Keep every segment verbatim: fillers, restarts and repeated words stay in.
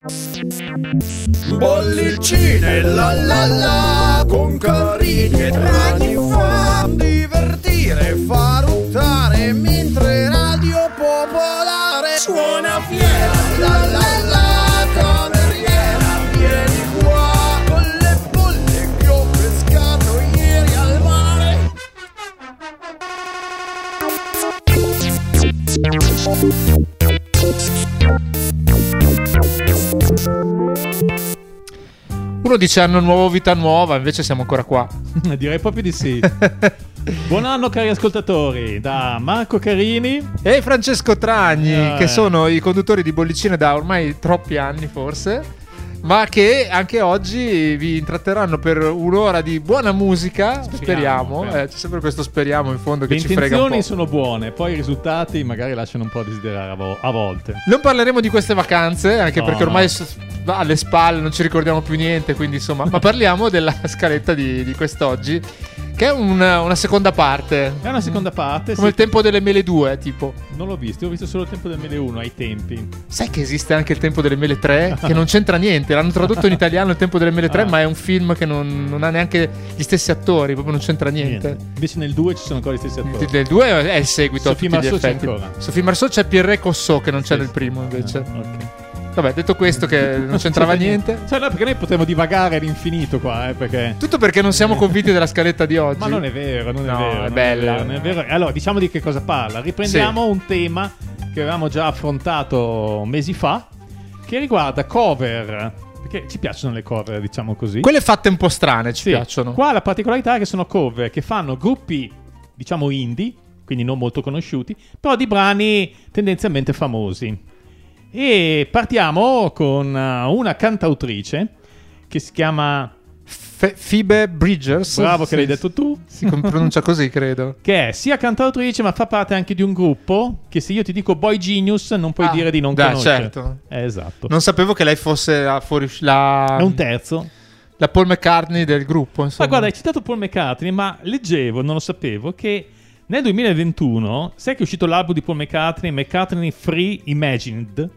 Bollicine la la la, con carini e draghi fa divertire, fa ruttare, mentre Radio Popolare suona fiera. La la la, cameriera, vieni qua, con le bolle che ho pescato ieri al mare. Uno dice anno nuovo, vita nuova, invece siamo ancora qua. Direi proprio di sì. Buon anno cari ascoltatori, da Marco Carini e Francesco Tragni, eh. che sono i conduttori di Bollicine da ormai troppi anni forse, ma che anche oggi vi intratterranno per un'ora di buona musica, speriamo, speriamo. Eh, c'è sempre questo speriamo in fondo che le ci frega un po'. Le intenzioni sono buone, poi i risultati magari lasciano un po' a desiderare a, vo- a volte. Non parleremo di queste vacanze, anche no, perché ormai no. s- alle spalle non ci ricordiamo più niente, quindi insomma, ma parliamo della scaletta di, di quest'oggi, che è una, una seconda parte. È una seconda parte, come sì. Il tempo delle mele due, tipo. Non l'ho visto, ho visto solo il tempo delle mele uno ai tempi. Sai che esiste anche il tempo delle mele tre? Che non c'entra niente. L'hanno tradotto in italiano il tempo delle mele tre, ah. ma è un film che non, non ha neanche gli stessi attori, proprio non c'entra niente. niente. Invece nel due ci sono ancora gli stessi attori. Nel due è il seguito. Sofì Marceau c'è ancora. Sofì Marceau c'è Pierre Cossot che non c'è sì. nel primo invece. Ah, ok. Vabbè, detto questo che non c'entrava niente. Cioè, no, perché noi potremmo divagare all'infinito qua, eh, perché... Tutto perché non siamo convinti della scaletta di oggi. Ma non è vero, non è no, vero. è non bella. È vero, non è vero. Allora, diciamo di che cosa parla. Riprendiamo sì. un tema che avevamo già affrontato mesi fa, che riguarda cover. Perché ci piacciono le cover, diciamo così. Quelle fatte un po' strane ci sì. piacciono. Qua la particolarità è che sono cover che fanno gruppi, diciamo, indie, quindi non molto conosciuti, però di brani tendenzialmente famosi. E partiamo con una cantautrice che si chiama F- Phoebe Bridgers. Bravo che sì, l'hai detto tu. Si pronuncia così, credo. Che è sia cantautrice ma fa parte anche di un gruppo che se io ti dico Boy Genius non puoi ah, dire di non da, conoscere. Certo. Eh, esatto. Non sapevo che lei fosse la fuori la è un terzo. La Paul McCartney del gruppo, insomma. Ma guarda, hai citato Paul McCartney, ma leggevo, non lo sapevo, che nel duemilaventuno, sai che è uscito l'album di Paul McCartney, McCartney Free Imagined,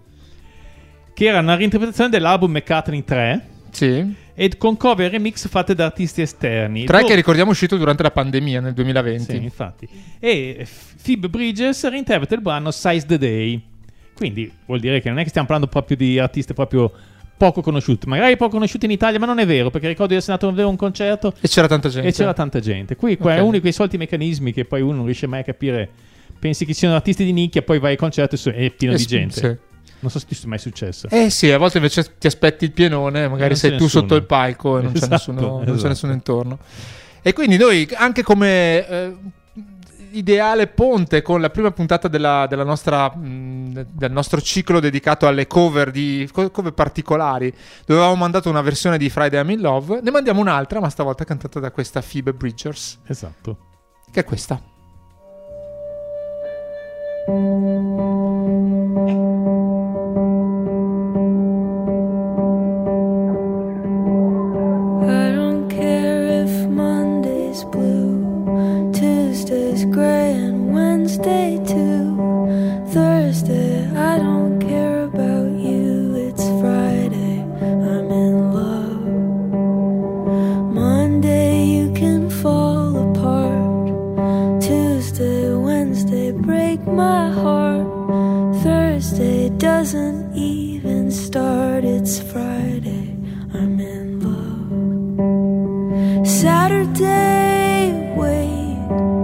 che era una reinterpretazione dell'album McCartney tre, sì, e con cover e remix fatte da artisti esterni. tre Do- che ricordiamo è uscito durante la pandemia nel duemilaventi. Sì, infatti. E Phoebe Bridgers reinterpreta il brano Size the Day. Quindi vuol dire che non è che stiamo parlando proprio di artisti proprio poco conosciuti, magari poco conosciuti in Italia, ma non è vero, perché ricordo di essere andato a vedere un concerto e c'era tanta gente. E c'era tanta gente. Qui qua okay. è uno di quei soliti meccanismi che poi uno non riesce mai a capire. Pensi che siano artisti di nicchia, poi vai al concerto e è pieno eh, di gente. Sì. Non so se ti è mai successo. Eh sì, a volte invece ti aspetti il pienone, magari sei tu nessuno. sotto il palco e non esatto, c'è nessuno, esatto. non c'è nessuno intorno. E quindi noi, anche come eh, ideale ponte con la prima puntata della, della nostra, mh, del nostro ciclo dedicato alle cover di cover particolari, dove avevamo mandato una versione di Friday I'm in Love, ne mandiamo un'altra, ma stavolta cantata da questa Phoebe Bridgers. Esatto. Che è questa. I don't care if Monday's blue, Tuesday's gray and Wednesday too, Thursday I don't care about you, it's Friday, I'm in love. Monday you can fall apart, Tuesday, Wednesday break my heart, Thursday doesn't even start, it's Friday, I'm in love. Saturday, wait,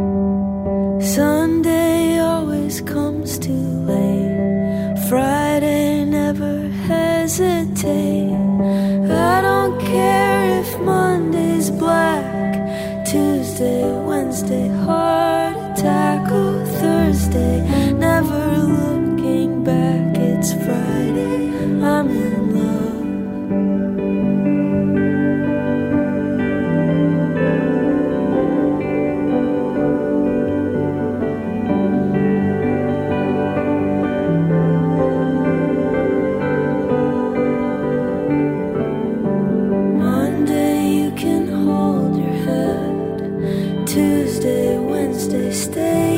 Sunday always comes too late, Friday never hesitate, I don't care if Monday's black, Tuesday, Wednesday hard attack, oh Thursday never looking back, it's Friday, I'm in love. Monday you can hold your head, Tuesday, Wednesday stay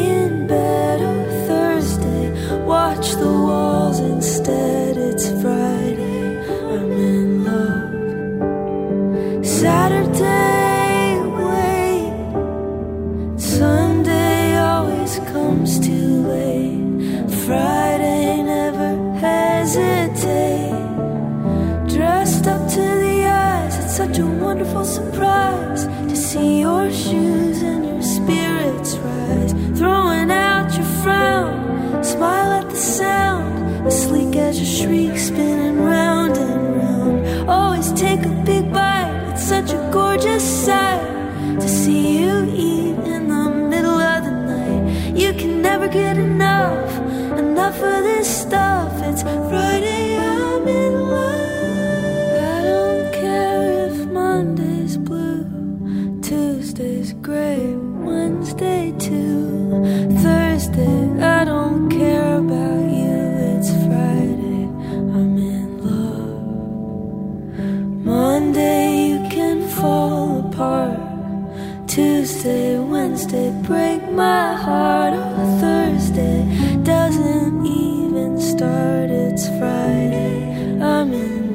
surprise to see your shoes and your spirits rise, throwing out your frown, smile at the sound, as sleek as your shriek, spinning round and round. Always take a big bite, it's such a gorgeous sight to see you eat in the middle of the night. You can never get enough, enough of this stuff. It's Friday, I'm in love. I don't care if Monday's blue, Tuesday's gray, Wednesday too, Thursday, I don't care about you. It's Friday, I'm in love. Monday you can fall apart, Tuesday, Wednesday break my heart. Oh, Thursday doesn't even start. It's Friday, I'm in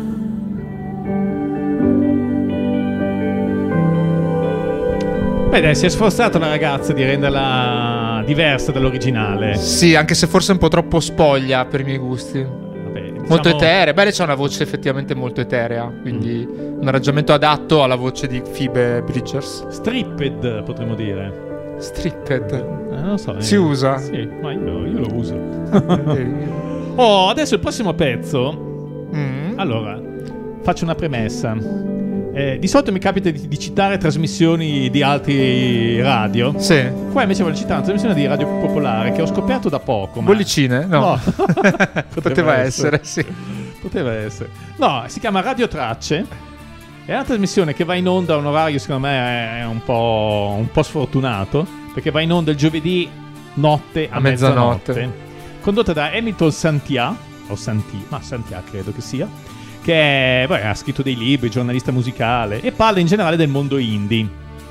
love. Beh dai, si è sforzata la ragazza di renderla diversa dall'originale. Sì, anche se forse un po' troppo spoglia per i miei gusti. Vabbè, diciamo... Molto eterea. Beh, c'ha una voce effettivamente molto eterea, quindi mm. un arrangiamento adatto alla voce di Phoebe Bridgers. Stripped, potremmo dire. Stripped? Eh, non so. Si eh, usa? Sì, ma io, io lo uso. Oh, adesso il prossimo pezzo. Mm. Allora, faccio una premessa. Eh, di solito mi capita di, di citare trasmissioni di altri radio. Sì. Qua invece voglio citare una trasmissione di Radio Popolare che ho scoperto da poco. Ma... Bollicine? No. no. Poteva, Poteva essere, essere, sì. Poteva essere. No, si chiama Radio Tracce. È una trasmissione che va in onda a un orario, secondo me, è un po', un po' sfortunato, perché va in onda il giovedì notte a, a mezzanotte. mezzanotte. Condotta da Hamilton Santia, o Santi, ma Santia credo che sia, che è, beh, ha scritto dei libri, giornalista musicale, e parla in generale del mondo indie.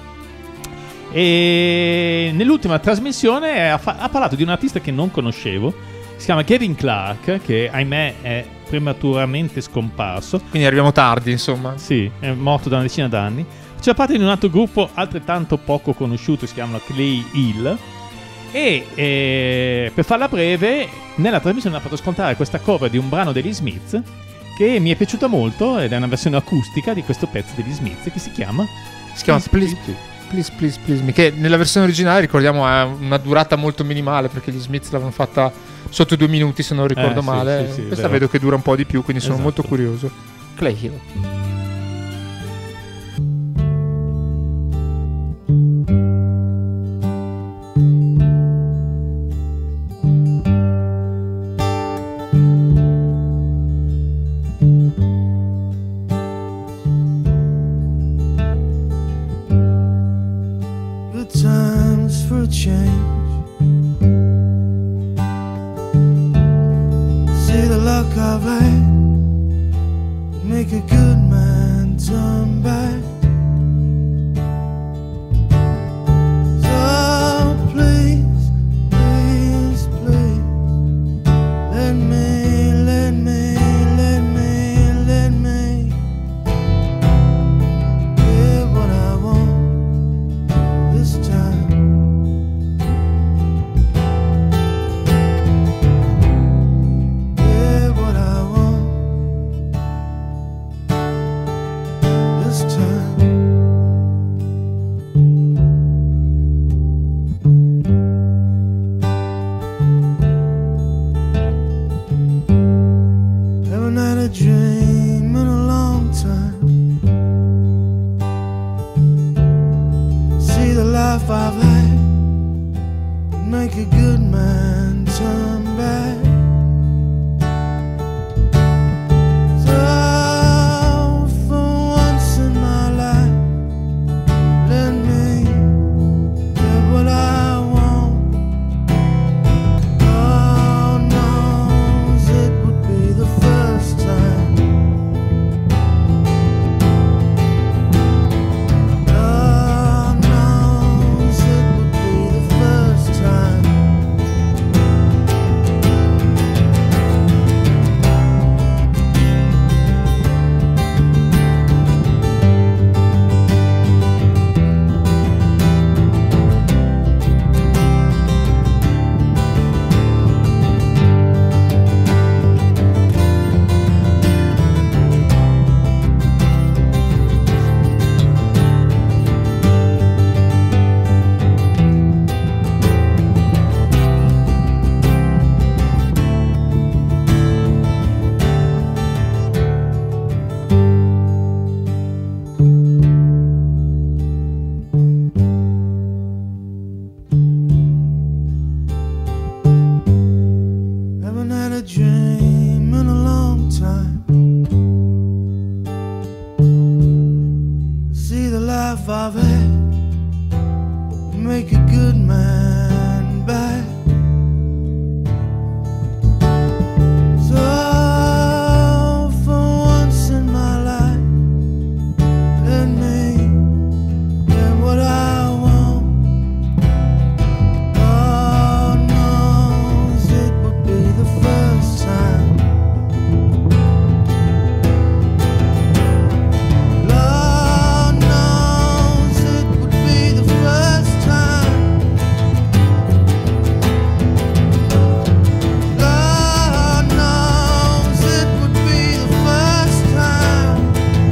E nell'ultima trasmissione ha, fa- ha parlato di un artista che non conoscevo, si chiama Kevin Clark, che ahimè è prematuramente scomparso. Quindi arriviamo tardi, insomma. Sì, è morto da una decina d'anni. Faceva parte di un altro gruppo altrettanto poco conosciuto, si chiama Clay Hill. E eh, per farla breve, nella trasmissione ha fatto ascoltare questa cover di un brano degli Smiths che mi è piaciuta molto, ed è una versione acustica di questo pezzo degli Smiths che si chiama Si chiama Please Please Please Please, please Me, che nella versione originale, ricordiamo, ha una durata molto minimale, perché gli Smiths l'avevano fatta sotto due minuti, se non ricordo eh, sì, male. sì, sì, Questa vero. vedo che dura un po' di più, quindi sono Esatto. molto curioso. Clay Hill. Good times for a change. See the luck I've had, make a good man turn back. So please, please, please, let me, let me, let me, let me get what I want this time. Get what I want this time. Haven't had a dream in a long time. See the life I've had, make a good man turn back. So for once in my life, let me get what I want. God knows it would be the first time. God knows it would be the first time. I've had to make a good man bad. So for once in my life, let me get what I want. God knows it would be the first time. Lord knows it would be the first time. God knows it would be the first time.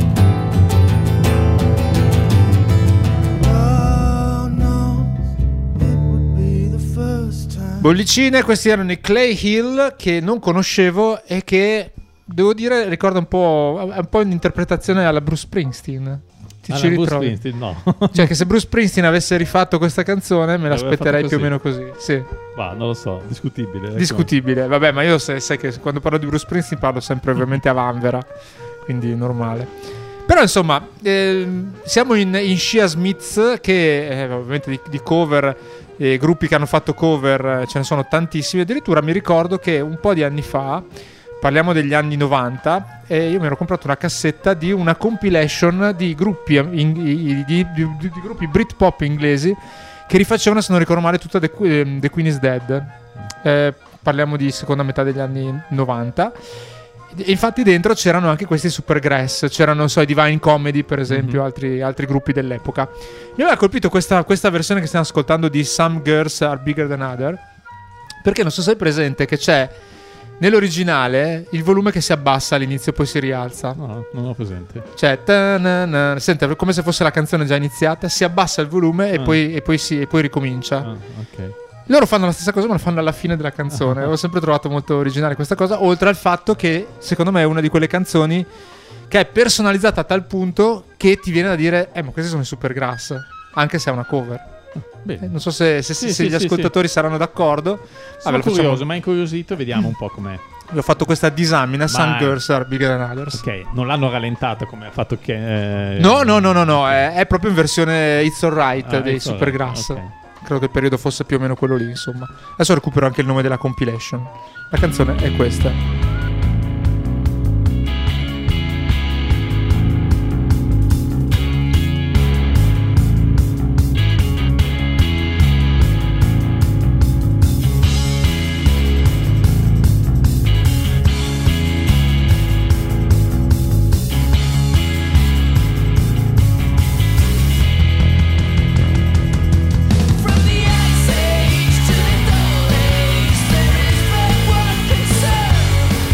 God knows it would be the first time. Bollicine, questi erano i Clay Hill, che non conoscevo e che devo dire ricorda un po', un po' un'interpretazione alla Bruce Springsteen. Ti Ah, ci no, Bruce ritrovi? Springsteen, no. Cioè che se Bruce Springsteen avesse rifatto questa canzone me L'avrebbe l'aspetterei fatto più o così. meno così. Sì, Va, non lo so, discutibile. ecco. discutibile. Vabbè, ma io sai, sai che quando parlo di Bruce Springsteen parlo sempre ovviamente a vanvera, quindi normale. Però insomma, ehm, siamo in, in Shia Smiths, che eh, ovviamente di, di cover, eh, gruppi che hanno fatto cover, eh, ce ne sono tantissimi. Addirittura mi ricordo che un po' di anni fa, parliamo degli anni novanta, e io mi ero comprato una cassetta di una compilation di gruppi, in- di, di- di- di gruppi Britpop inglesi che rifacevano, se non ricordo male, tutta The, Que- The Queen is Dead. Eh, parliamo di seconda metà degli anni novanta. E infatti dentro c'erano anche questi Supergrass, c'erano, non so, i Divine Comedy per esempio, Mhm. altri, altri gruppi dell'epoca. Mi aveva colpito questa, questa versione che stiamo ascoltando di Some Girls Are Bigger Than Other, perché non so se hai presente che c'è nell'originale il volume che si abbassa all'inizio e poi si rialza. No, non ho presente. Cioè, ta-na-na, sente, come se fosse la canzone già iniziata, si abbassa il volume e, Ah. poi, e, poi, si, e poi ricomincia. Ah, ok. Loro fanno la stessa cosa, ma lo fanno alla fine della canzone. Ho sempre trovato molto originale questa cosa. Oltre al fatto che, secondo me, è una di quelle canzoni che è personalizzata a tal punto che ti viene da dire: Eh, ma questi sono i Supergrass, anche se è una cover. Bene. Eh, non so se, se- Sì, se sì, gli sì, ascoltatori saranno d'accordo. Sono Vabbè, lo curioso, facciamo- ma incuriosito, vediamo un po' com'è. Vi ho fatto questa disamina. Some Ma- Girls Are Bigger Than Others. Ok, non l'hanno rallentata come ha fatto che... eh, No, no, no, no, no, è, è proprio in versione It's Alright Ah, dei It's Alright, Supergrass. ok. Credo che il periodo fosse più o meno quello lì, insomma. Adesso recupero anche il nome della compilation. La canzone è questa. From the ice age to the gold age, there is but one concern.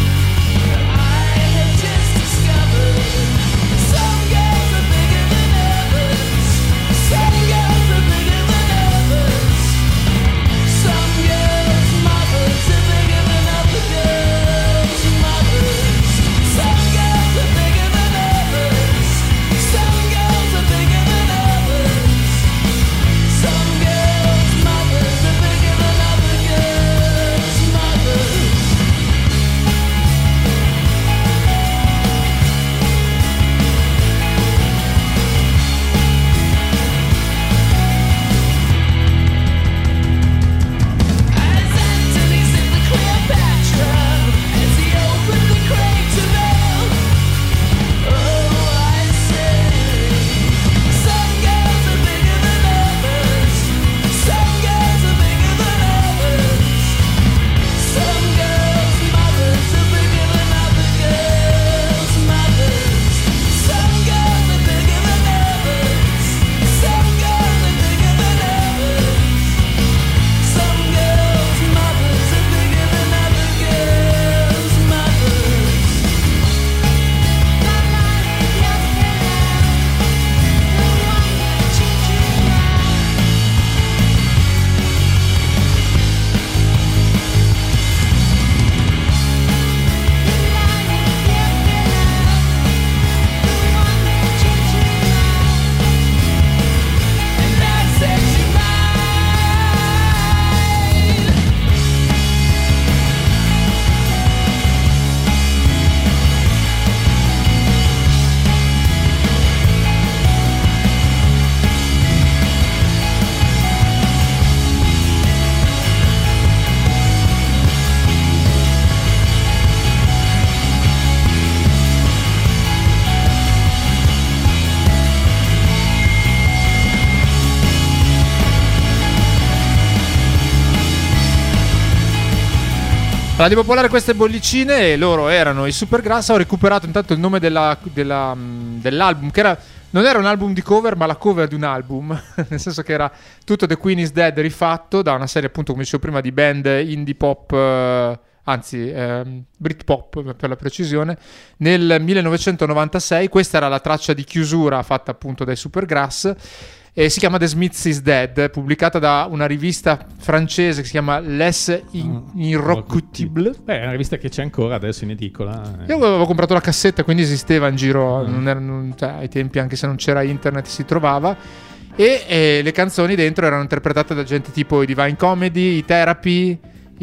Radio Popolare, queste bollicine, e loro erano i Supergrass. Ho recuperato intanto il nome della, della, dell'album, che era, non era un album di cover, ma la cover di un album, nel senso che era tutto The Queen is Dead rifatto da una serie, appunto, come dicevo prima, di band indie pop, eh, anzi ehm, Britpop per la precisione, nel millenovecentonovantasei. Questa era la traccia di chiusura fatta appunto dai Supergrass. E si chiama The Smiths is Dead, pubblicata da una rivista francese che si chiama Les Inrecuptibles. Beh, è una rivista che c'è ancora adesso in edicola. Io avevo comprato la cassetta, quindi esisteva in giro, mm. non era, non, cioè, ai tempi, anche se non c'era internet, si trovava. E, e le canzoni dentro erano interpretate da gente tipo i Divine Comedy, i Therapy,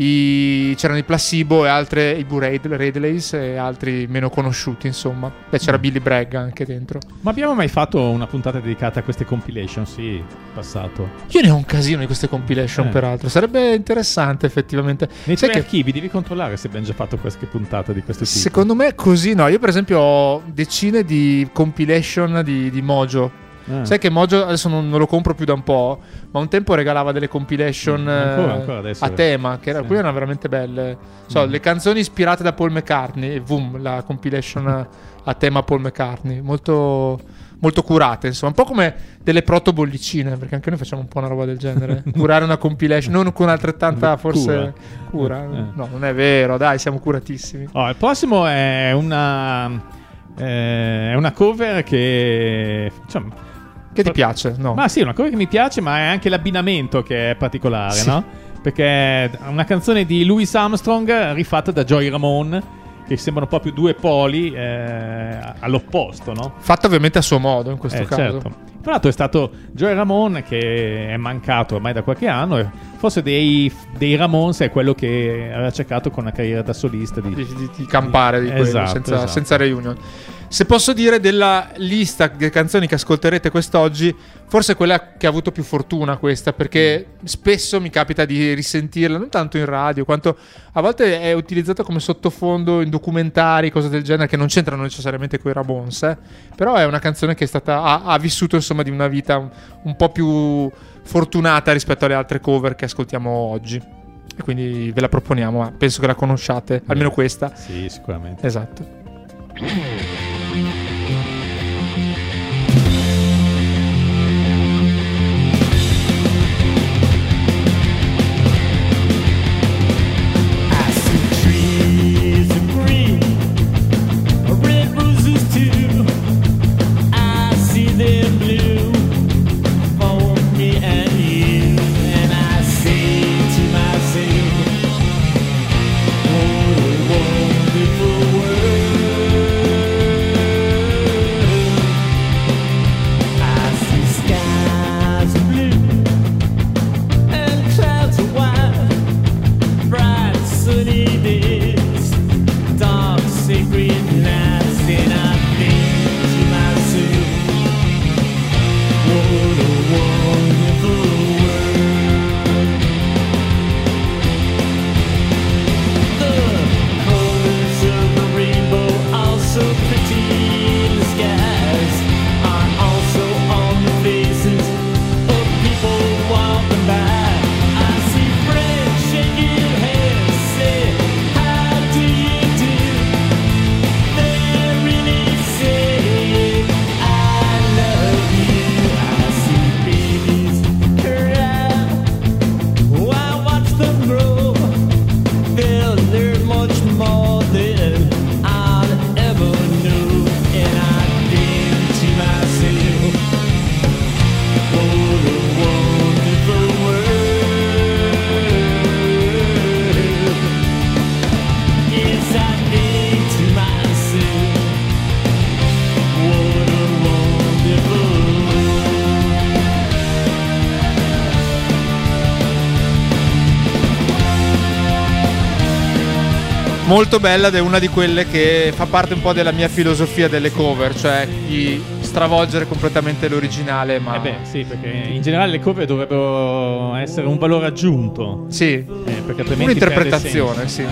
i, c'erano i Placebo e altre, i Boo Radleys e altri meno conosciuti, insomma. Beh, c'era mm. Billy Bragg anche dentro. Ma abbiamo mai fatto una puntata dedicata a queste compilation? Sì, passato. Io ne ho un casino di queste compilation, eh. peraltro sarebbe interessante effettivamente. Nei Sai tuoi che archivi devi controllare se abbiamo già fatto qualche puntata di questo tipo. Secondo me così no. Io per esempio ho decine di compilation di, di Mojo. Ah. Sai che Mojo adesso non, non lo compro più da un po', ma un tempo regalava delle compilation mm, ancora, ancora adesso, a tema, che era, sì. Quelle erano veramente belle. So, mm. le canzoni ispirate da Paul McCartney, e boom, la compilation a, a tema Paul McCartney, molto, molto curate, insomma, un po' come delle proto bollicine, perché anche noi facciamo un po' una roba del genere. Curare una compilation, non con altrettanta forse cura. cura. Eh. No, non è vero, dai, siamo curatissimi. Oh, il prossimo è una eh, è una cover che, diciamo, che ti piace, no? Ma sì, una cover che mi piace, ma è anche l'abbinamento che è particolare, sì. no? Perché è una canzone di Louis Armstrong rifatta da Joey Ramone, che sembrano proprio due poli eh, all'opposto, no? Fatta ovviamente a suo modo in questo eh, caso. Certo. Tra l'altro è stato Joey Ramone, che è mancato ormai da qualche anno, e forse dei, dei Ramones è quello che aveva cercato con una carriera da solista di, di, di, di campare di quello, esatto, senza, esatto. senza reunion. Se posso dire della lista di canzoni che ascolterete quest'oggi, forse quella che ha avuto più fortuna questa, perché spesso mi capita di risentirla, non tanto in radio, quanto a volte è utilizzata come sottofondo in documentari, cose del genere, che non c'entrano necessariamente con i Ramones, eh? Però è una canzone che è stata, ha, ha vissuto insomma di una vita un, un po' più fortunata rispetto alle altre cover che ascoltiamo oggi. E quindi ve la proponiamo, ma penso che la conosciate, almeno questa. Sì, sicuramente. Esatto. Molto bella, ed è una di quelle che fa parte un po' della mia filosofia delle cover, cioè di stravolgere completamente l'originale. Ma eh beh, sì, perché in generale le cover dovrebbero essere un valore aggiunto. Sì, eh, perché altrimenti un'interpretazione, sì.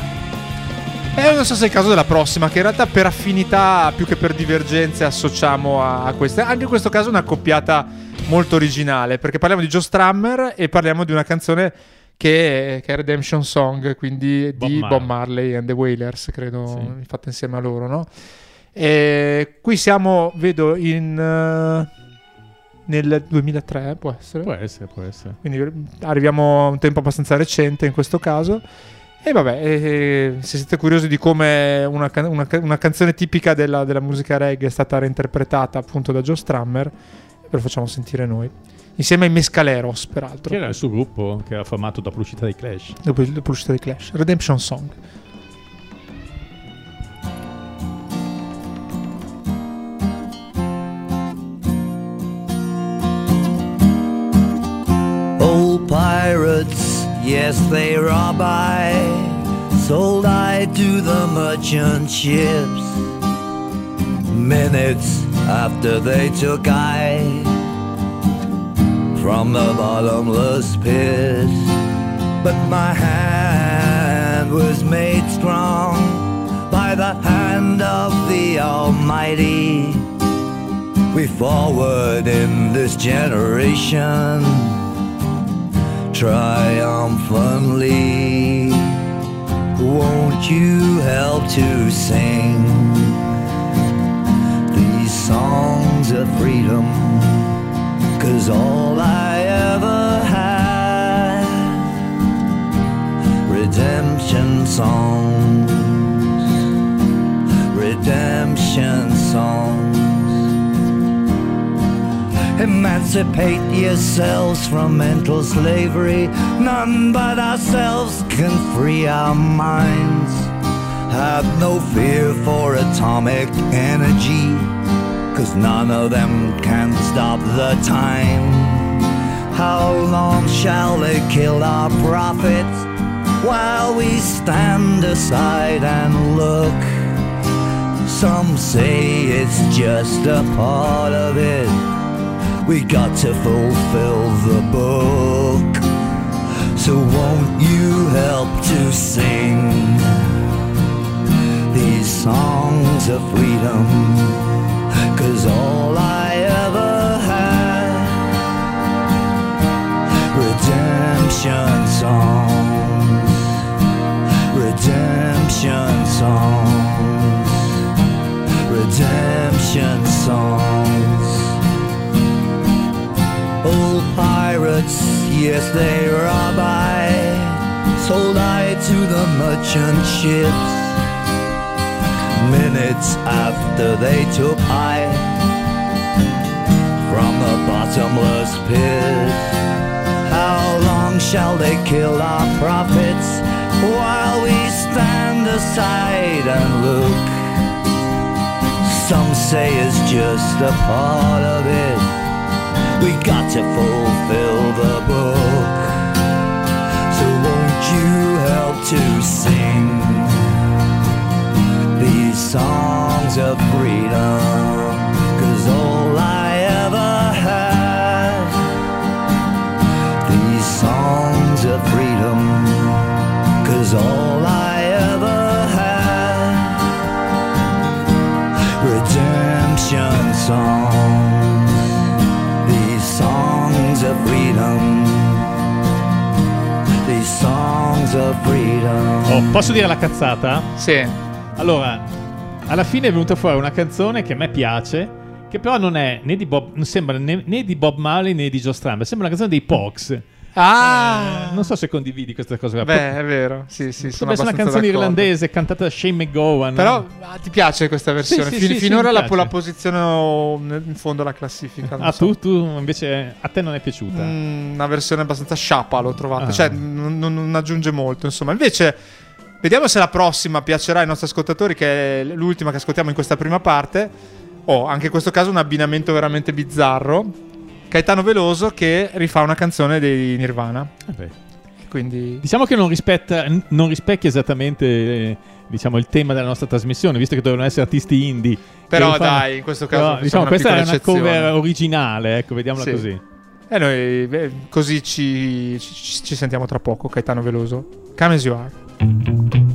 E non so se è il caso della prossima, che in realtà per affinità più che per divergenze associamo a, a questa. Anche in questo caso è una coppiata molto originale, perché parliamo di Joe Strummer e parliamo di una canzone che, che è Redemption Song, quindi Bob di Marley. Bob Marley and the Wailers, credo, Sì. fatta insieme a loro, no? E qui siamo, vedo, in uh, nel duemilatré, può essere. Può essere, può essere. Quindi arriviamo a un tempo abbastanza recente in questo caso. E vabbè, eh, se siete curiosi di come una, can- una, ca- una canzone tipica della, della musica reggae è stata reinterpretata appunto da Joe Strummer, ve lo facciamo sentire noi. Insieme ai Mescaleros, peraltro. Che era il suo gruppo che era formato dopo l'uscita dei Clash. Dopo, dopo l'uscita dei Clash. Redemption Song. Old pirates, yes, they rob I, sold I to the merchant ships. Minutes after they took I from the bottomless pit. But my hand was made strong by the hand of the Almighty. We forward in this generation triumphantly. Won't you help to sing these songs of freedom? 'Cause all I ever had, redemption songs, redemption songs. Emancipate yourselves from mental slavery. None but ourselves can free our minds. Have no fear for atomic energy, 'cause none of them can stop the time. How long shall they kill our prophets while we stand aside and look? Some say it's just a part of it. We got to fulfill the book. So won't you help to sing these songs of freedom? 'Cause all I ever had, redemption songs, redemption songs, redemption songs. Old pirates, yes, they rob I, sold I to the merchant ships. Minutes after they took I from the bottomless pit. How long shall they kill our prophets while we stand aside and look? Some say it's just a part of it. We got to fulfill the book. So won't you help to sing these songs of freedom? 'Cause all I ever had, these songs of freedom. 'Cause all I ever had, redemption songs, these songs of freedom, these songs of freedom. Oh, posso dire la cazzata? Sì. Allora, alla fine è venuta fuori una canzone che a me piace, che però non è né di Bob, non sembra né, né di Bob Marley né di Joe Strummer, sembra una canzone dei Pogues. Ah! Eh, non so se condividi questa cosa qua. Beh, è vero. Sì, sì, sono Potrebbe essere una abbastanza canzone d'accordo. irlandese cantata da Shane McGowan. Però ah, ti piace questa versione? Sì, sì, Fin- sì, sì, finora mi la, piace. la posiziono in fondo alla classifica. non Ah, so. tu, tu invece a te non è piaciuta? Mm, una versione abbastanza sciappa l'ho trovata. Ah. Cioè, non, non- non aggiunge molto. Insomma, invece, vediamo se la prossima piacerà ai nostri ascoltatori, che è l'ultima che ascoltiamo in questa prima parte. Oh, anche in questo caso un abbinamento veramente bizzarro. Caetano Veloso che rifà una canzone dei Nirvana. Eh beh. Quindi Diciamo che non, rispetta, n- non rispecchia esattamente eh, diciamo, il tema della nostra trasmissione, visto che dovevano essere artisti indie. Però Che fanno- dai, in questo caso Però, facciamo diciamo, una questa è piccola una cover eccezione. originale, ecco, vediamola Sì. così. E noi beh, così ci, ci- ci sentiamo tra poco. Caetano Veloso, Come As You Are.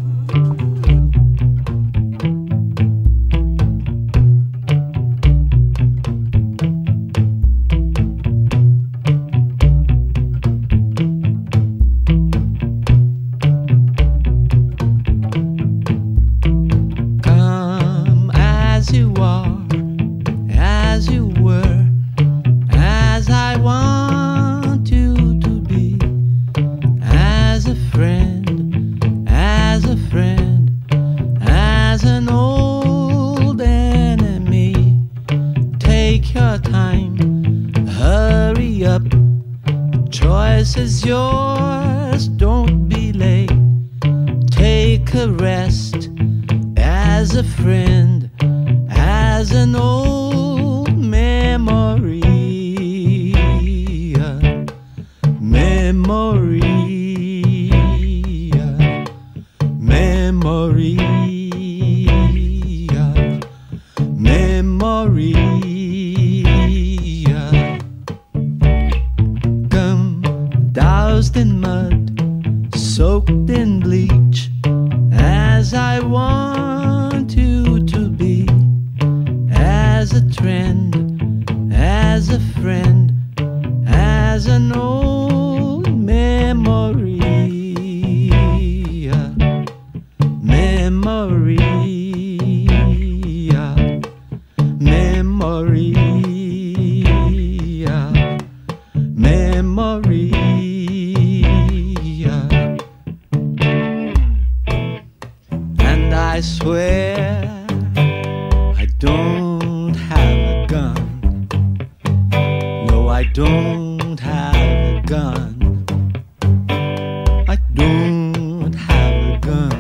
our time. Hurry up, the choice is yours. Don't be late. Take a rest as a friend, as an old memory. Memory. Memory. Memory. Come doused in mud, soaked in bleach, as I want you to be, as a trend, as a friend, as an old memory. Memory. Memory. Memory. And I swear I don't have a gun. No, I don't have a gun. I don't have a gun.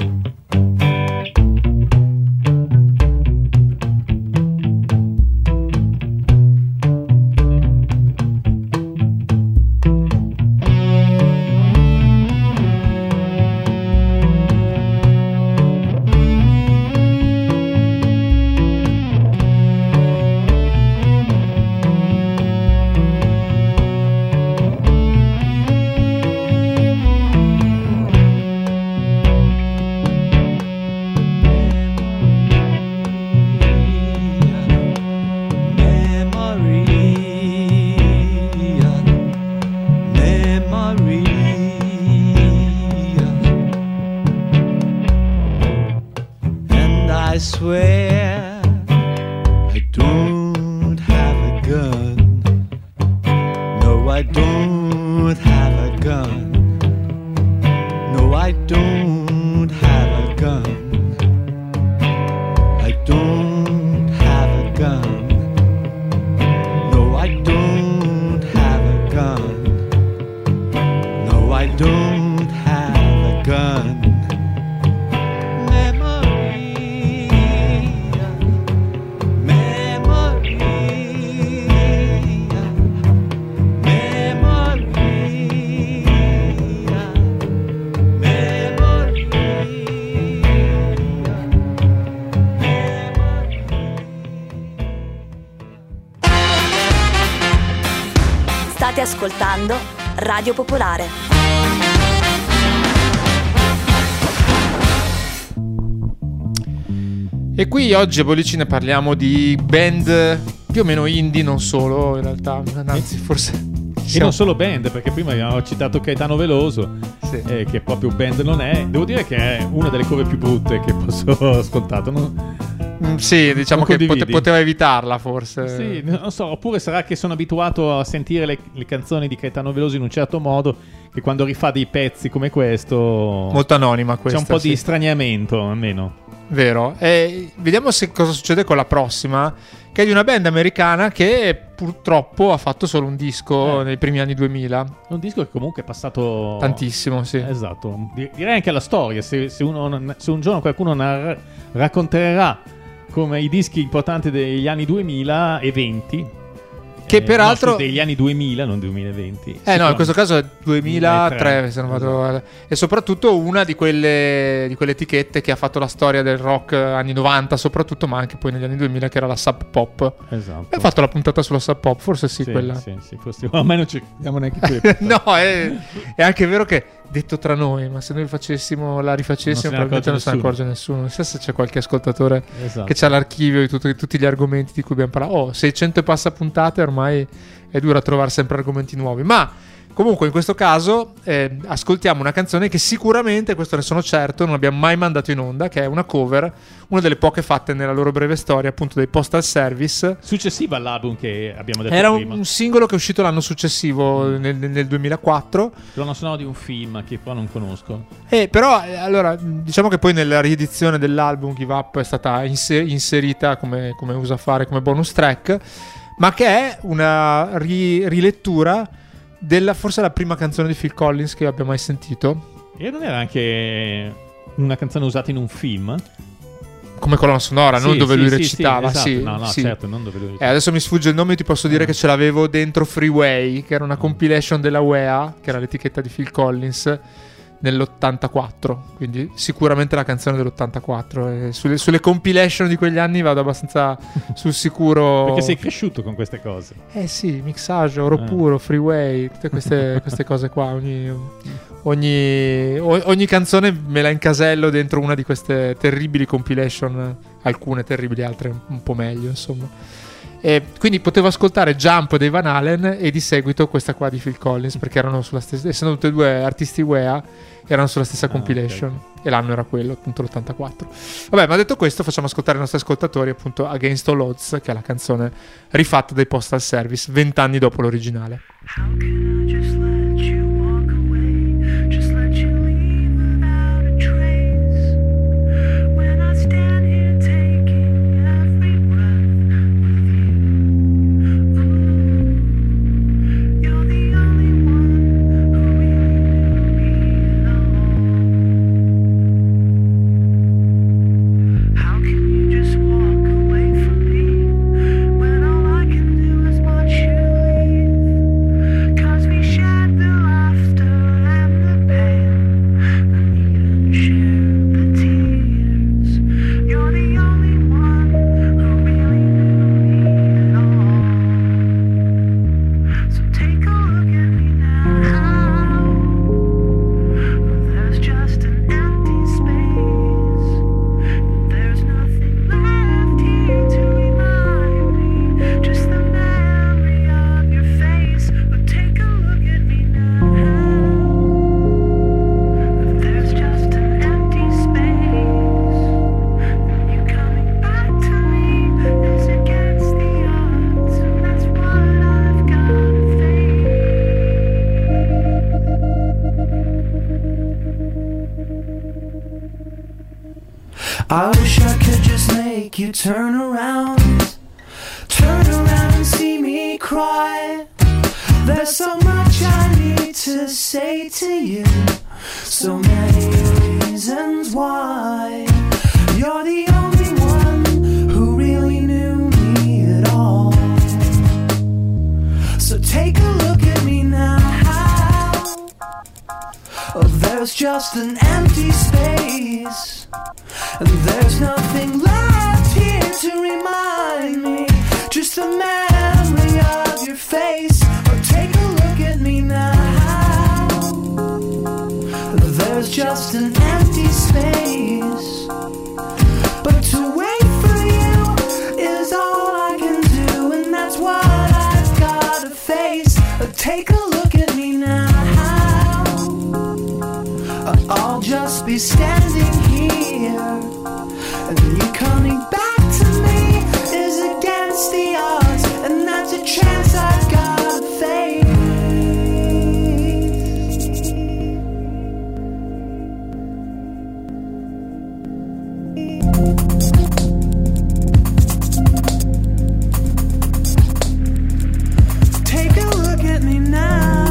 Swear I don't have a gun. No, I don't have a gun. No, I don't have a gun. I don't have a gun. No, I don't have a gun. No, I don't have a gun. State ascoltando Radio Popolare. E qui oggi a Bollicine parliamo di band più o meno indie, non solo in realtà, anzi forse e siamo... non solo band, perché prima abbiamo citato Caetano Veloso, sì. eh, che proprio band non è. Devo dire che è una delle cover più brutte che posso ascoltato, no? Mm, sì, diciamo non che pote- condividi? poteva evitarla forse. Sì, non so, oppure sarà che sono abituato a sentire le, le canzoni di Caetano Veloso in un certo modo, che quando rifà dei pezzi come questo molto anonima questa, c'è un po' sì. di straniamento almeno. Vero. E vediamo se cosa succede con la prossima, che è di una band americana che purtroppo ha fatto solo un disco eh. nei primi anni duemila. Un disco che comunque è passato tantissimo, sì. Esatto. Direi anche la storia, se, se, uno, se un giorno qualcuno nar- racconterà come i dischi importanti degli anni duemilaventi, che eh, peraltro no, degli anni duemila, non duemilaventi. Eh no, in questo caso è duemilatré, se non vado, esatto. E soprattutto una di quelle, di quelle etichette che ha fatto la storia del rock anni novanta soprattutto, ma anche poi negli anni duemila, che era la Sub Pop. Esatto. Hai fatto la puntata sulla Sub Pop? Forse sì, sì quella. Sì, sì, forse ormai non ci diamo neanche qui. No, è, è anche vero che, detto tra noi, ma se noi facessimo, la rifacessimo, non probabilmente non se ne nessuno. accorge nessuno. Non so se c'è qualche ascoltatore Esatto. che c'ha l'archivio di tutti, tutti gli argomenti di cui abbiamo parlato. Oh, seicento e passa puntate, ormai è dura trovare sempre argomenti nuovi. Ma comunque in questo caso eh, ascoltiamo una canzone che sicuramente, questo ne sono certo, non abbiamo mai mandato in onda, che è una cover, una delle poche fatte nella loro breve storia, appunto, dei Postal Service. Successiva all'album che abbiamo detto Era prima. un, un singolo che è uscito l'anno successivo, nel, nel duemilaquattro. Colonna sonora di un film che però non conosco. Eh, però, eh, allora, diciamo che poi nella riedizione dell'album Give Up è stata inser- inserita, come, come usa fare, come bonus track. ma che è una ri- rilettura della forse la prima canzone di Phil Collins che abbia mai sentito. E non era anche una canzone usata in un film? Come colonna sonora, Sì, non dove sì, lui sì, recitava. sì, esatto. Sì, No, no, sì. certo, non dove lui Eh, recitava. adesso mi sfugge il nome, ti posso dire Ah. che ce l'avevo dentro Freeway, che era una compilation della U E A, che era l'etichetta di Phil Collins, nell'ottantaquattro, quindi sicuramente la canzone dell'ottantaquattro. E sulle, sulle compilation di quegli anni vado abbastanza sul sicuro. Perché sei cresciuto con queste cose. Eh sì, mixage, oro Ah. puro, Freeway, tutte queste, queste cose qua. Ogni, ogni, o- ogni canzone me la incasello dentro una di queste terribili compilation, alcune terribili, altre un, un po' meglio, insomma. E quindi potevo ascoltare Jump dei Van Halen e di seguito questa qua di Phil Collins, perché erano sulla stessa, essendo tutti e due artisti U E A, erano sulla stessa Ah, compilation, ok. e l'anno era quello, appunto l'ottantaquattro. Vabbè, ma detto questo, facciamo ascoltare ai nostri ascoltatori appunto Against All Odds, che è la canzone rifatta dai Postal Service vent'anni dopo l'originale. How can I just let you walk away? Just let you leave without a trace. When I stand here taking every breath with you. Ooh, you're the only one who really knew me at all. How can you just walk away from me when all I can do is watch you leave? 'Cause we shared the laughter and the pain, and even shared the tears. You're the only one who really knew me at all. So take a look at me now. There's just an empty space. There's nothing left here to remind me. Just the memory of your face. But take a look at me now. There's just an empty space. And you coming back to me is against the odds. And that's what I've got to face. I wish I could just make you turn around, turn around and see me cry. There's so much I need to say to you, so many reasons why. You're the only one who really knew me at all. So take a look at me now. Oh, there's just an empty space, and there's nothing left here to remind me. Just the memory of your face. Oh, take a look at me now. There's just an empty space, but to wait for you is all I can do, and that's what I've got to face. Oh, take a look at me now. I'll just be standing here, and you coming back to me is against the odds, and that's a chance I've got to face. Take a look at me now.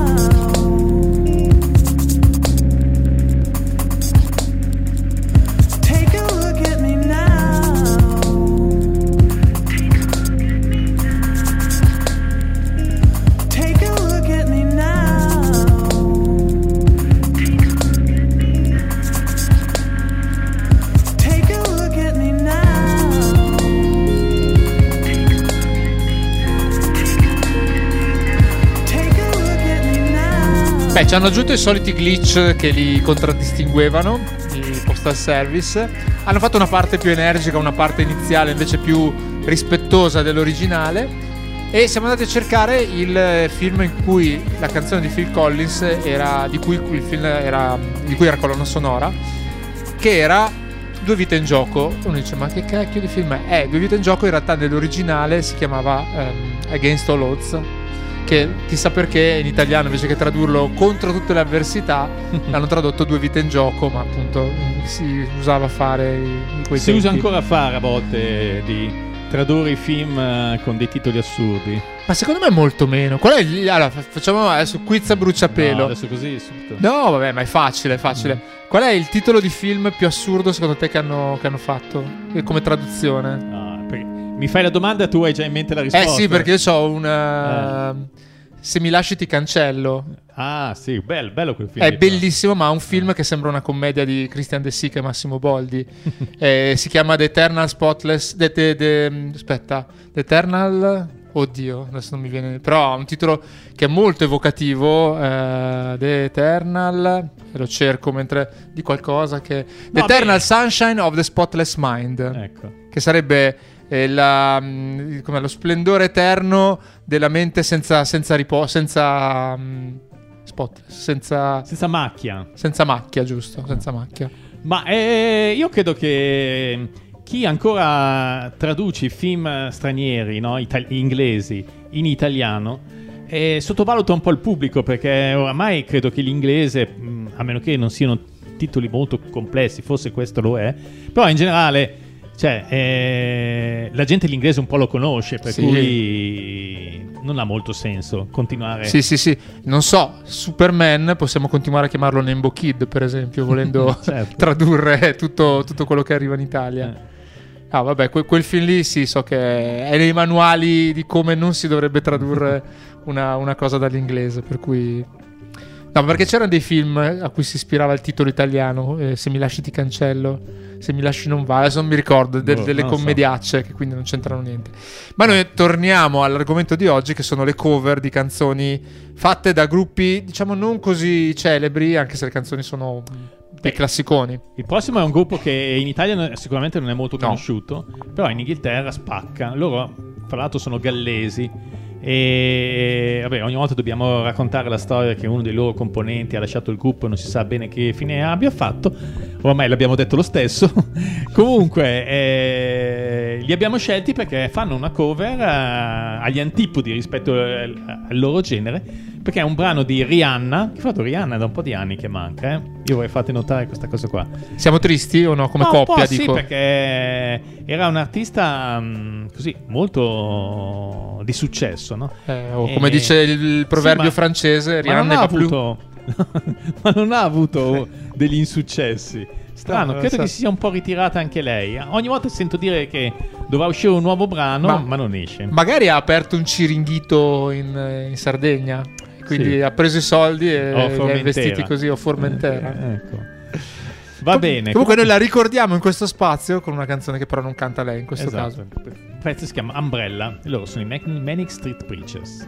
Take a look at me now. Take a look at me now. Take a look at me now. Take a look at me now. Beh, ci hanno aggiunto i soliti glitch che li contraddistinguevano, i Postal Service. Hanno fatto una parte più energica, una parte iniziale invece più rispettosa dell'originale. E siamo andati a cercare il film in cui la canzone di Phil Collins era, di cui il film era, di cui era colonna sonora, che era Due vite in gioco. Uno dice: ma che cacchio di film è? Eh, Due vite in gioco in realtà nell'originale si chiamava um, Against All Odds, che chissà perché in italiano invece che tradurlo Contro tutte le avversità l'hanno tradotto Due vite in gioco, ma appunto si usava fare in quei Si tempi. usa ancora a fare a volte di tradurre i film eh, con dei titoli assurdi. Ma secondo me è molto meno. Qual è il... Allora, fa- facciamo adesso quiz a bruciapelo. No, adesso così subito. No, vabbè, ma è facile, è facile. Mm. Qual è il titolo di film più assurdo secondo te che hanno, che hanno fatto? E come traduzione? Ah, perché mi fai la domanda e tu hai già in mente la risposta. Eh sì, perché io ho una... Se mi lasci ti cancello. Ah sì, bello, bello quel film. È lì, però. bellissimo, ma ha un film che sembra una commedia di Christian De Sica e Massimo Boldi. Eh, si chiama The Eternal Spotless. The, the, the- aspetta, The Eternal. Oddio, adesso non mi viene. Però ha un titolo che è molto evocativo. eh, The Eternal. E lo cerco mentre di qualcosa che. The No, Eternal beh. Sunshine of the Spotless Mind. Ecco. Che sarebbe eh, la, mh, come lo splendore eterno della mente senza, senza riposo, senza mh, spot, senza, Senza macchia. senza macchia, giusto? Senza macchia. Ma eh, io credo che chi ancora traduce i film stranieri, no? Itali- inglesi, in italiano, eh, sottovaluta un po' il pubblico, perché oramai credo che l'inglese, mh, a meno che non siano titoli molto complessi, forse questo lo è, però in generale, cioè, eh, la gente l'inglese un po' lo conosce, per Sì. cui non ha molto senso continuare. Sì, sì, sì. Non so, Superman possiamo continuare a chiamarlo Nembo Kid, per esempio, volendo Certo. tradurre tutto, tutto quello che arriva in Italia. Eh. Ah, vabbè, que- quel film lì sì, so che è nei manuali di come non si dovrebbe tradurre una, una cosa dall'inglese, per cui... No, perché c'erano dei film a cui si ispirava il titolo italiano, eh, Se mi lasci ti cancello, Se mi lasci non va, adesso non mi ricordo, de- Boh, delle non lo so. commediacce che quindi non c'entrano niente. Ma noi torniamo all'argomento di oggi, che sono le cover di canzoni fatte da gruppi, diciamo, non così celebri, anche se le canzoni sono dei Beh, classiconi. Il prossimo è un gruppo che in Italia non- sicuramente non è molto No. conosciuto, però in Inghilterra spacca. Loro, fra l'altro, sono gallesi e vabbè, ogni volta dobbiamo raccontare la storia che uno dei loro componenti ha lasciato il gruppo e non si sa bene che fine abbia fatto. Ormai l'abbiamo detto lo stesso. Comunque, eh, li abbiamo scelti perché fanno una cover eh, agli antipodi rispetto al, al loro genere, perché è un brano di Rihanna. Che fatto Rihanna da un po' di anni che manca, eh? Io vorrei farti notare questa cosa qua. Siamo tristi o no? Come No, un coppia, po' sì, dico. perché era un artista mh, così molto di successo, no? Eh, o E- come dice il proverbio Sì, ma- francese, ma Rihanna non ne ha va più. avuto ma non ha avuto degli insuccessi. Strano, No, credo so. che si sia un po' ritirata anche lei. Ogni volta sento dire che dovrà uscire un nuovo brano, ma, Ma- non esce. Magari ha aperto un ciringhito in, in Sardegna, quindi Sì. ha preso i soldi e O li ha Formentera. investiti così, o Formentera. Eh, ecco. Va Com- bene. Comunque noi la ricordiamo in questo spazio con una canzone che però non canta lei in questo Esatto. caso. Il pezzo si chiama Umbrella e loro sono i Mac- Manic Street Preachers.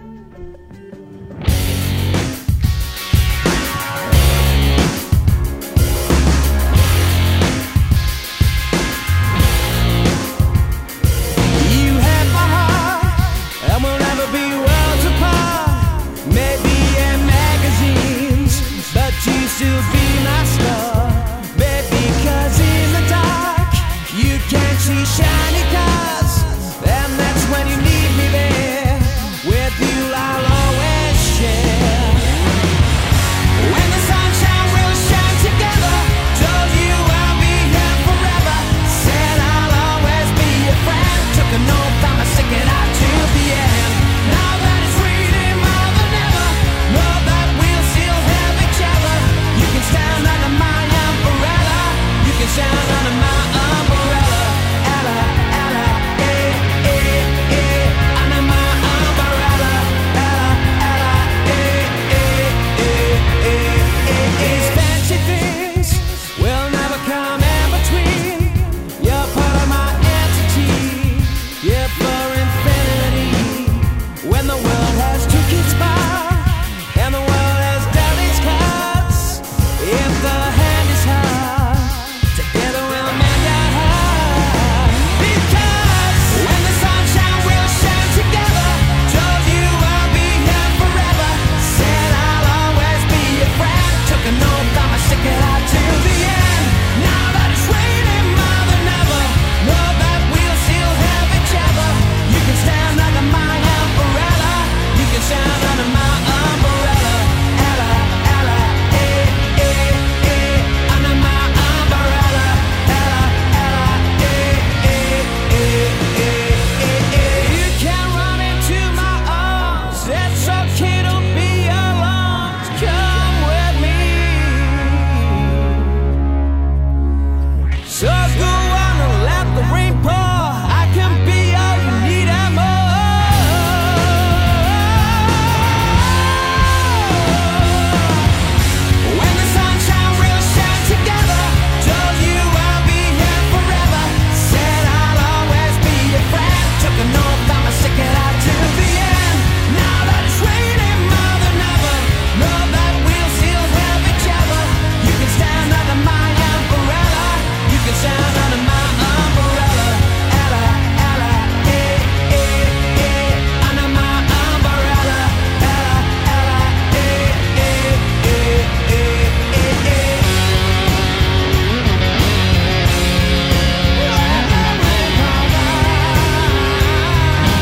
You have my heart, and we'll never be worlds apart. Maybe in magazines, but you still be my star. Baby, 'cause in the dark, you can't see shiny cars. And that's when you need me there, with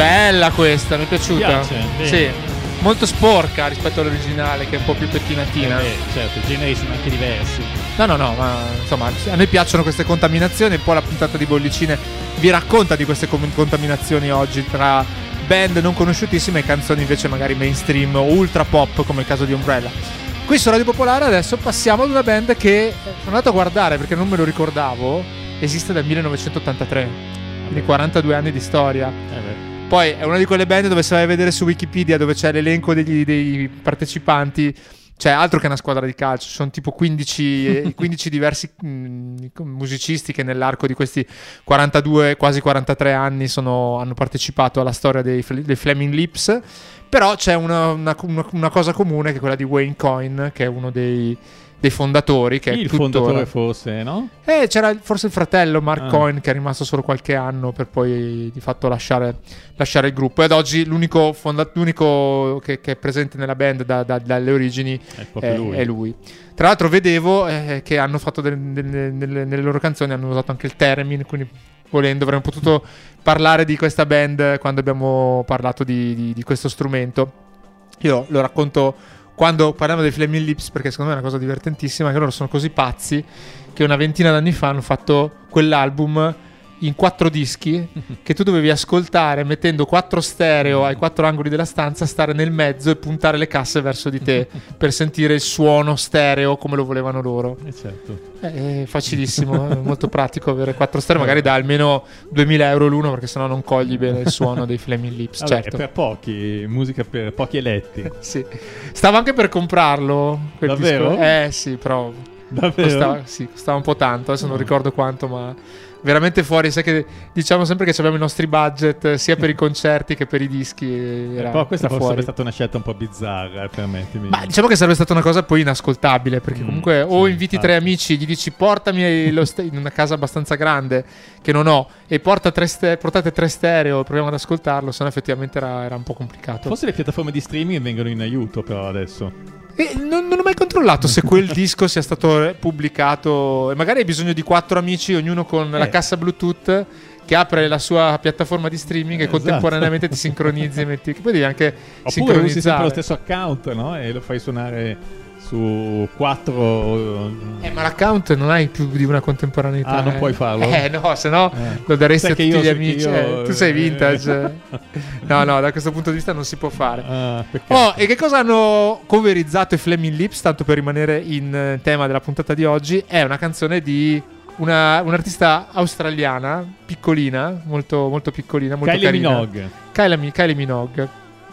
Bella questa, mi è piaciuta. Piace? Bene. Sì, molto sporca rispetto all'originale che è un po' più pettinatina. Eh, certo, i generi sono anche diversi. No, no, no, ma insomma, a noi piacciono queste contaminazioni. Un po' la puntata di Bollicine vi racconta di queste com- contaminazioni oggi tra band non conosciutissime e canzoni invece magari mainstream o ultra pop, come il caso di Umbrella. Qui su Radio Popolare adesso passiamo ad una band che sono andato a guardare perché non me lo ricordavo, esiste dal millenovecentottantatré, quindi quarantadue anni di storia. Eh beh. Poi è una di quelle band dove se vai a vedere su Wikipedia, dove c'è l'elenco degli, dei partecipanti, c'è altro che una squadra di calcio, sono tipo quindici, quindici diversi mh, musicisti che nell'arco di questi quarantadue, quasi quarantatré anni sono, hanno partecipato alla storia dei, dei Flaming Lips. Però c'è una, una, una cosa comune che è quella di Wayne Coyne, che è uno dei, dei fondatori. Che il è tuttora... fondatore forse, no? Eh, c'era forse il fratello Mark Ah. Coyne, che è rimasto solo qualche anno per poi di fatto lasciare, lasciare il gruppo. E ad oggi l'unico, fonda- l'unico che, che è presente nella band da- da- dalle origini È proprio è, lui. è lui. Tra l'altro vedevo eh, che hanno fatto delle, delle- nelle, nelle loro canzoni hanno usato anche il theremin, quindi volendo avremmo potuto parlare di questa band quando abbiamo parlato di, di- di questo strumento. Io lo racconto quando parliamo dei Flaming Lips, perché secondo me è una cosa divertentissima, che loro sono così pazzi che una ventina d'anni fa hanno fatto quell'album in quattro dischi che tu dovevi ascoltare mettendo quattro stereo ai quattro angoli della stanza, stare nel mezzo e puntare le casse verso di te per sentire il suono stereo come lo volevano loro. Eh certo. È facilissimo, è molto pratico avere quattro stereo, magari da almeno duemila euro l'uno, perché sennò non cogli bene il suono dei Flaming Lips. Vabbè, Certo. è per pochi, musica per pochi eletti. Sì. Stavo anche per comprarlo quel Davvero? disco. Eh sì, però Davvero? costava, sì, costava un po' tanto, adesso non No. ricordo quanto, ma veramente fuori. Sai che diciamo sempre che abbiamo i nostri budget sia per i concerti che per i dischi. Era, Però questa era forse fuori. è stata una scelta un po' bizzarra, eh, permettimi. Ma diciamo che sarebbe stata una cosa poi inascoltabile, perché Mm, comunque o sì, inviti infatti. tre amici, gli dici portami lo ste- in una casa abbastanza grande che non ho e porta tre ste- portate tre stereo, proviamo ad ascoltarlo, se no effettivamente era, era un po' complicato. Forse le piattaforme di streaming vengono in aiuto però adesso. E non, non ho mai controllato se quel disco sia stato pubblicato e magari hai bisogno di quattro amici, ognuno con la Eh. cassa Bluetooth che apre la sua piattaforma di streaming e Esatto. contemporaneamente ti sincronizzi e metti, che poi devi anche Oppure usi sempre lo sincronizzare. stesso account, no? E lo fai suonare su quattro. Eh, ma l'account non hai più di una contemporaneità. Ah, non eh. puoi farlo? Eh, no, se no Eh. lo daresti Sai a che tutti io- gli che amici. io- eh, tu sei eh. vintage. No, no, da questo punto di vista non si può fare. Ah, peccato. Oh, e che cosa hanno coverizzato i Flaming Lips, tanto per rimanere in eh, tema della puntata di oggi? È una canzone di una, un'artista australiana, piccolina, molto, molto piccolina, molto Kylie carina. Minogue. Kylie, Mi- Kylie Minogue,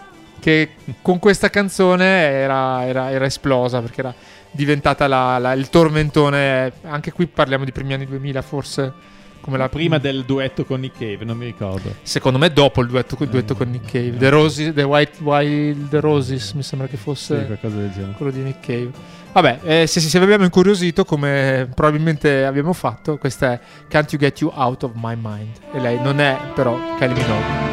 che con questa canzone era, era- era esplosa, perché era diventata la- la- il tormentone. Anche qui parliamo di primi anni duemila, forse. Come la Prima del duetto con Nick Cave, non mi ricordo. Secondo me dopo il duetto, il duetto Eh, con Nick Cave. eh. The Roses, The White Wild Roses, mi sembra che Sì, fosse qualcosa del genere. quello di Nick Cave. Vabbè, eh, se, se vi abbiamo incuriosito, come probabilmente abbiamo fatto, questa è Can't You Get You Out of My Mind. E lei non è però Kylie Minogue.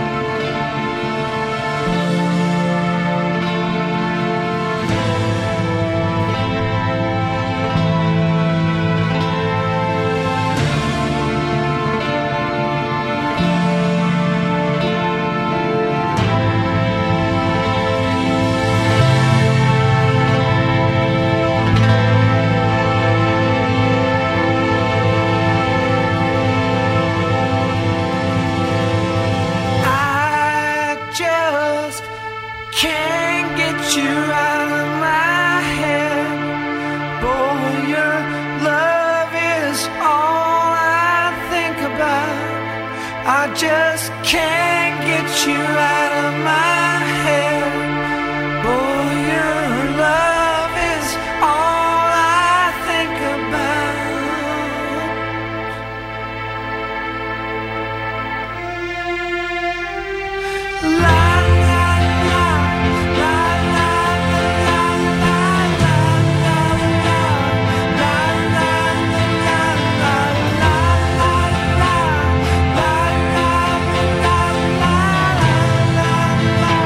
I just can't get you out of my head. Boy, your love is all I think about. I just can't get you out of my head. Boy, your love is all I think about. La la la la la la la la la la la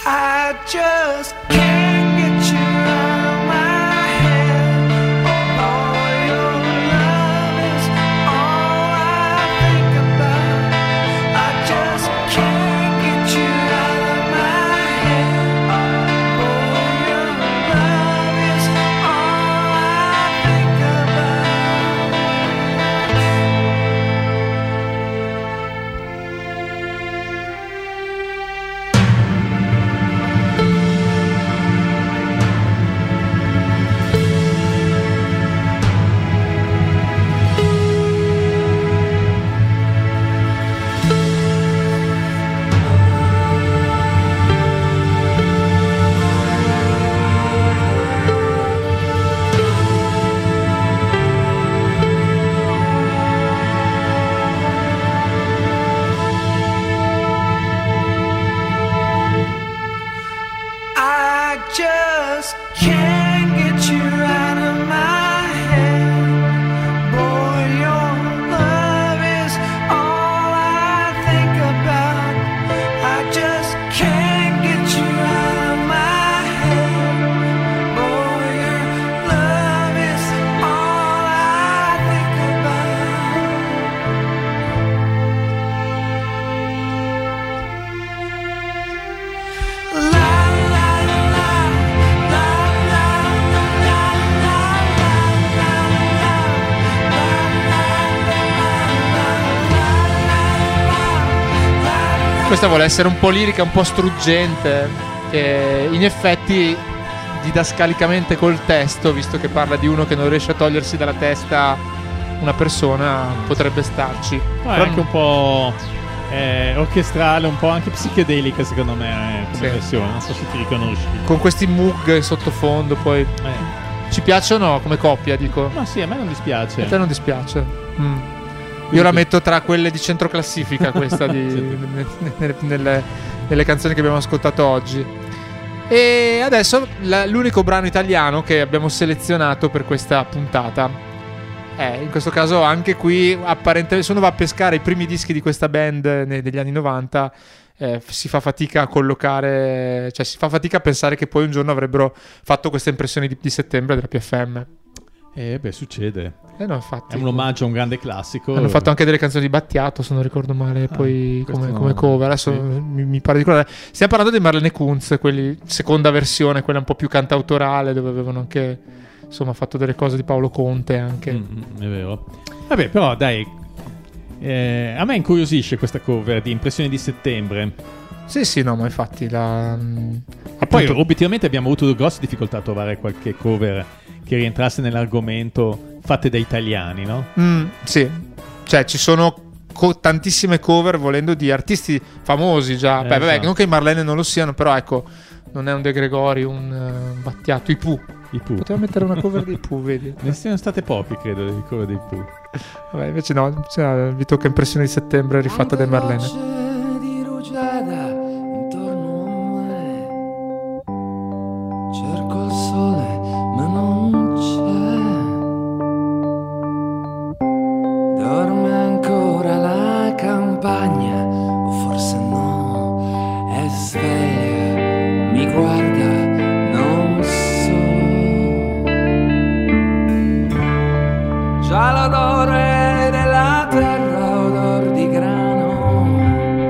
I just can't get you out of my head. Oh, your love is all I think about. I just can't get you out of my head. Oh, your love is all I think about. I just can't get you out of my head. Boy, your love is all I think about. I just can't get you out of my head. Boy, your love is all I think about. La Questa vuole essere un po' lirica, un po' struggente, e in effetti didascalicamente col testo, visto che parla di uno che non riesce a togliersi dalla testa una persona, potrebbe starci. No, è Però anche un po' eh, orchestrale, un po' anche psichedelica secondo me eh, come Sì. versione, non so se ti riconosci. con questi Moog in sottofondo, poi Eh. ci piace o no come coppia, dico? Ma sì, a me non dispiace. A te non dispiace? Mm. Io la metto tra quelle di centroclassifica, questa di, nelle, nelle, nelle canzoni che abbiamo ascoltato oggi. E adesso la- l'unico brano italiano che abbiamo selezionato per questa puntata. Eh, in questo caso anche qui apparentemente, se uno va a pescare i primi dischi di questa band ne- degli anni novanta, eh, si fa fatica a collocare, cioè si fa fatica a pensare che poi un giorno avrebbero fatto queste impressioni di, di settembre della P F M. Eh beh, succede. Eh no, infatti. È un omaggio a un grande classico. Hanno fatto anche delle canzoni di Battiato, se non ricordo male, Ah, poi questo come, no. come cover. Adesso Sì. mi, mi pare di ricordare. Stiamo parlando di Marlene Kunz, quelli, seconda versione, quella un po' più cantautorale, dove avevano anche insomma fatto delle cose di Paolo Conte anche. Mm, è vero. Vabbè, però dai, eh, a me incuriosisce questa cover di Impressioni di settembre. Sì, sì, no, ma infatti la... E poi appunto- obiettivamente abbiamo avuto grosse difficoltà a trovare qualche cover che rientrasse nell'argomento fatte da italiani, no? Mm, sì, cioè ci sono co- tantissime cover volendo di artisti famosi già. Eh, Beh, vabbè, esatto. non che i Marlene non lo siano, però ecco, non è un De Gregori, un eh, Battiato, i Pooh. I Pooh. Poteva mettere una cover dei Pooh, vedi? Ne siano state poche, credo, le cover dei Pooh. Vabbè, invece no, cioè, vi tocca Impressione di settembre rifatta dai Marlene. Voce di rugiada intorno a me. Cerco il sole, ma non c'è. Dorme ancora la campagna, o forse no, è sveglia, mi guarda, non so. Già l'odore della terra, odor di grano.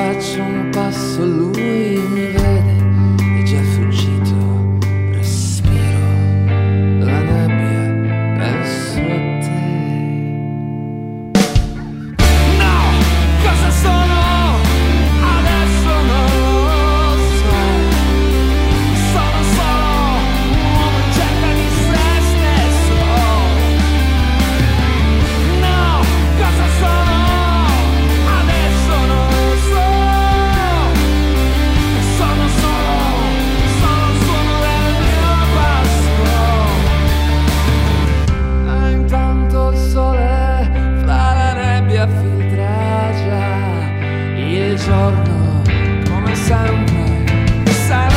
faccio un passo, lui mi vede, è già fuggito. Respiro la nebbia, penso a te. No, cosa sono? Adesso non lo so. Sono solo un uomo in cerca di se stesso. No, cosa sono? Adesso non lo so. Sono solo, sono il suono del mio passo. E intanto il sole fra la nebbia filtra già. Il giorno, come sempre, sarà.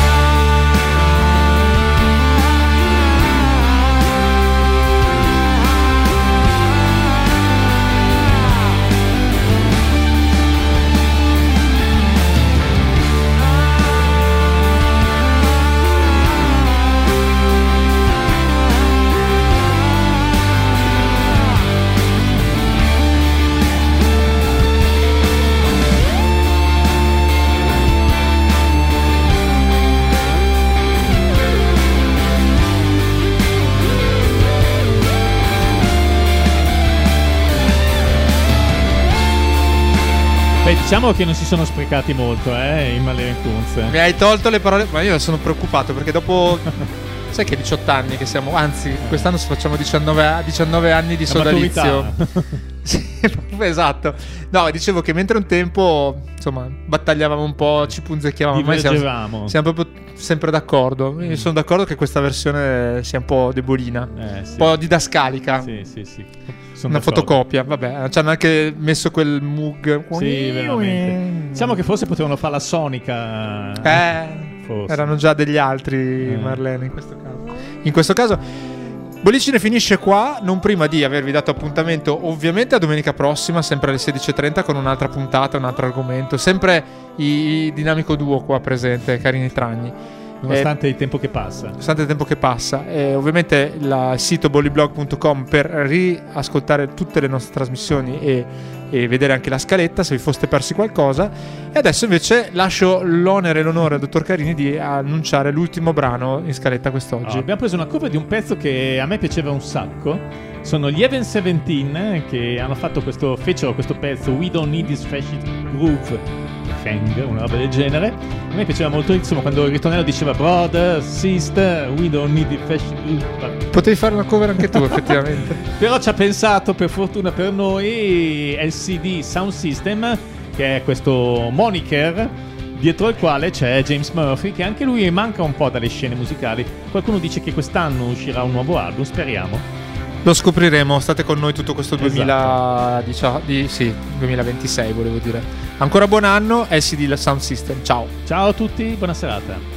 Beh, diciamo che non si sono sprecati molto, eh, in Malere Kunz. Mi hai tolto le parole, ma io sono preoccupato perché dopo, sai che diciotto anni che siamo, anzi quest'anno facciamo diciannove, diciannove anni di La sodalizio. maturità. Sì, esatto. No, dicevo che mentre un tempo, insomma, battagliavamo un po', ci punzecchiavamo, ormai siamo, Divergevamo. siamo proprio sempre d'accordo. Io sono d'accordo che questa versione sia un po' debolina, Eh, sì. un po' didascalica. Sì, sì, sì. Sono Una d'accordo. fotocopia, vabbè, ci hanno anche messo quel Moog. Sì, veramente. Diciamo che forse potevano fare la sonica. Eh, Forse. erano già degli altri, Eh. Marlene, in questo caso. In questo caso, Bollicine finisce qua, non prima di avervi dato appuntamento ovviamente a domenica prossima, sempre alle sedici e trenta con un'altra puntata, un altro argomento. Sempre i, i dinamico duo qua presente, Carini Tragni. Nonostante il tempo che passa. Nonostante il tempo che passa, e ovviamente la- il sito bolliblog punto com per riascoltare tutte le nostre trasmissioni e, e vedere anche la scaletta se vi foste persi qualcosa. E adesso invece lascio l'onere e l'onore al dottor Carini di annunciare l'ultimo brano in scaletta quest'oggi. Allora, abbiamo preso una cover di un pezzo che a me piaceva un sacco. Sono gli Even Seventeen che hanno fatto questo, fecero questo pezzo We Don't Need This Fascist Groove Fang, una roba del genere. A me piaceva molto, insomma, quando il ritornello diceva brother, sister, we don't need the fashion groove. Potevi fare una cover anche tu, effettivamente. Però ci ha pensato, per fortuna per noi, L C D Sound System, che è questo moniker dietro al quale c'è James Murphy, che anche lui manca un po' dalle scene musicali. Qualcuno dice che quest'anno uscirà un nuovo album, speriamo. Lo scopriremo, state con noi tutto questo Esatto. duemiladiciotto, di, sì, duemilaventisei volevo dire. Ancora buon anno, L C D Sound System, ciao. Ciao a tutti, buona serata.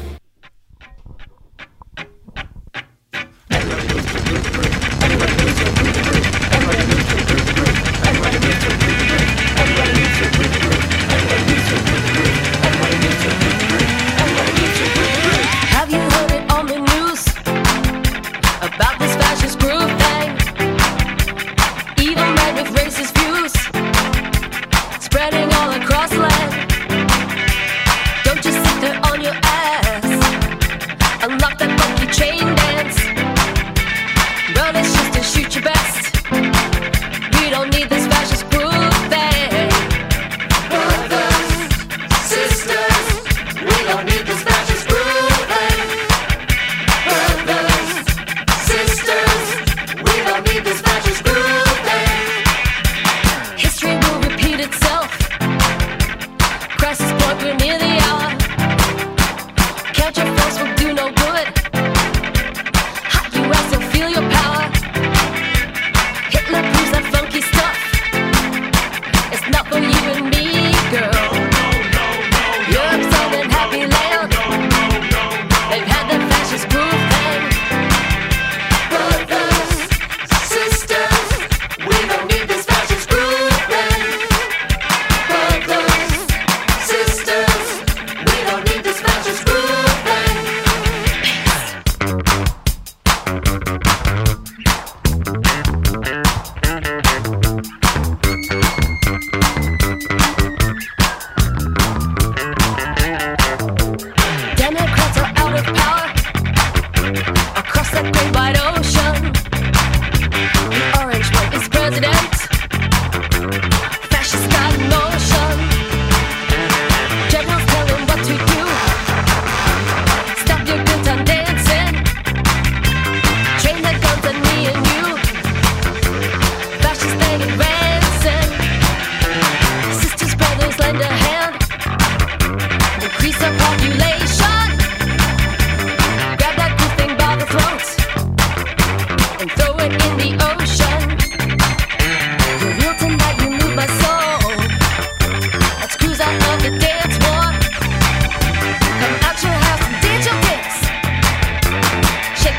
Have you heard it on the news about this fascist group thing? Even men with racist views spreading all across land. Don't just sit there on your ass and lock that funky chain dance. Well, it's just to shoot your best. We don't need this fascist group thing. Brothers, sisters, we don't need this fascist group thing. Brothers, sisters, we don't need this fascist group thing.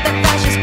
that fascist